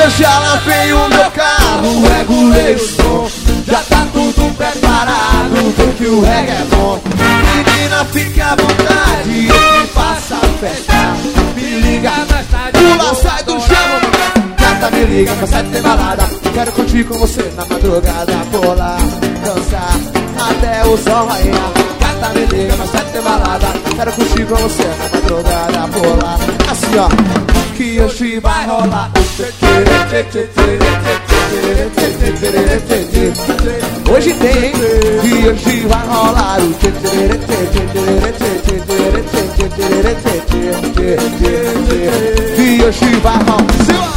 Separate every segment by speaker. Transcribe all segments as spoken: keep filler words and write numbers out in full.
Speaker 1: Eu já lavei o meu carro, regulei o som, já tá tudo preparado, vê que o reggae é bom. Menina, fique à vontade, eu te faço a festa. Me liga, pula, sai do chão. Gata, me liga, pra sete tem balada. Quero curtir com você na madrugada, pular, dançar até o sol raiar. Gata, me liga, pra sete tem balada. Quero curtir com você na madrugada, pular. Assim ó, que hoje vai rolar o tchê tchê tchê tchê tchê tchê tchê tchê tchê. Hoje tem, hein? Que hoje vai rolar o tchê tchê tchê tchê tchê tchê tchê tchê. Que hoje vai rolar.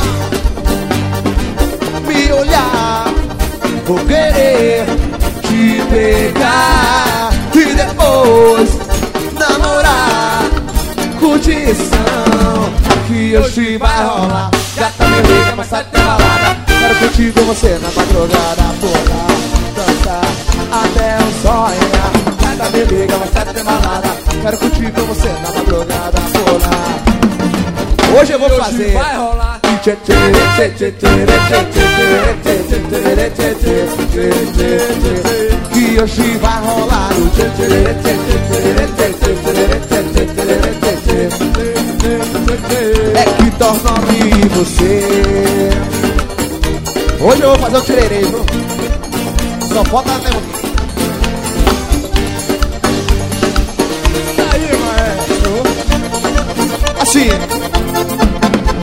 Speaker 1: Me olhar, vou querer te pegar e depois namorar. Curtição, que hoje vai rolar. Gata, me liga, mas sai tem balada. Quero curtir com você na madrugada, pular, dançar até o sol raiar. Gata, me liga, mas sai tem balada. Quero curtir com você na madrugada, pular. Hoje eu vou fazer. Vai rolar. Que hoje vai rolar o é que torna-me você. Hoje eu vou fazer o tirerê, viu? Só falta até aqui. Isso aí, maestro. Assim.